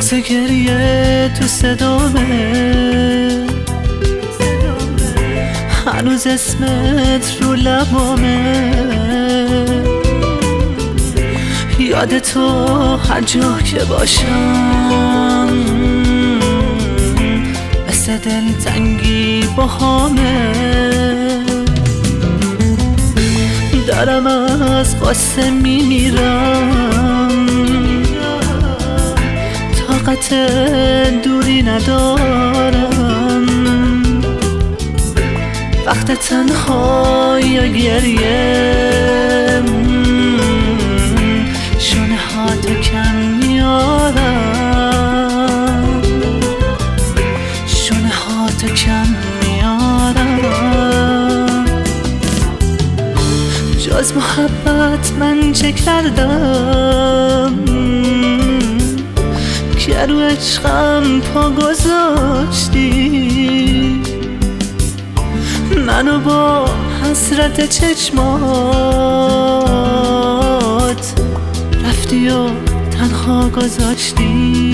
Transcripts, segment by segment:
نقص گریه تو صدامه، هنوز اسمت رو لبامه. یاد تو هر جا که باشم مثل دلتنگی باهامه. دارم از قصه میمیرم، طاقت دوری ندارم. وقت تنهایی یا گریه شونه هاتو کم میارم، شونه هاتو کم میارم. جز محبت من چه کردم که رو عشقم پا گذاشتی؟ منو با حسرت چشمات رفتی و تنها گذاشتی.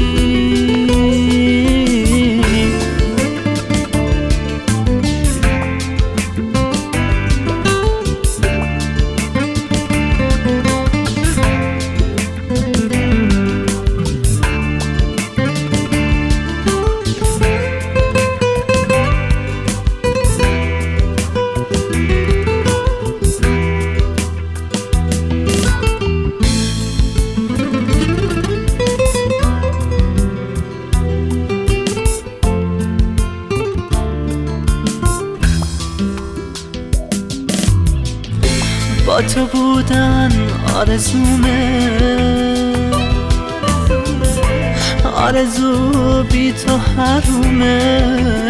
با تو بودن آرزومه، آرزو بی تو حرومه.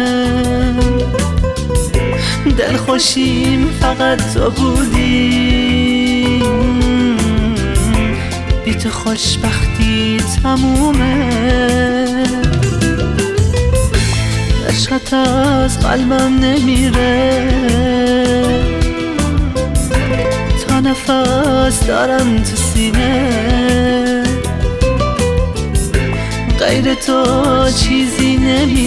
دلخوشیم فقط تو بودی، بی تو خوشبختی تمومه. عشقت از قلبم نمیره، نفس دارم تو سینه. غیر تو چیزی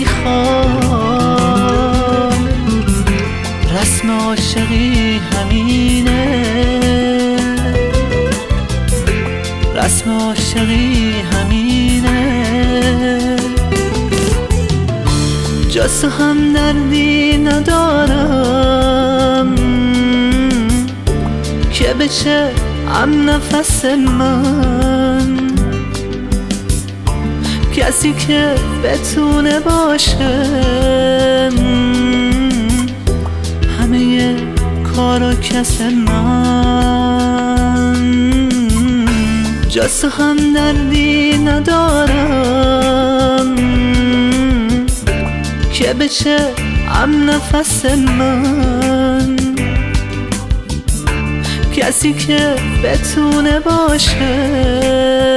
نمیخوام، رسم عاشقی همینه، رسم عاشقی همینه. جز تو هم دردی ندارم که بشه هم نفس من. کسی که بتونه باشه همه کار و کس من. جز تو هم دردی ندارم که بشه هم نفس من. کسی که بتونه باشه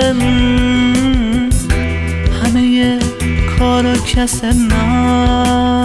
همه کار و کس من.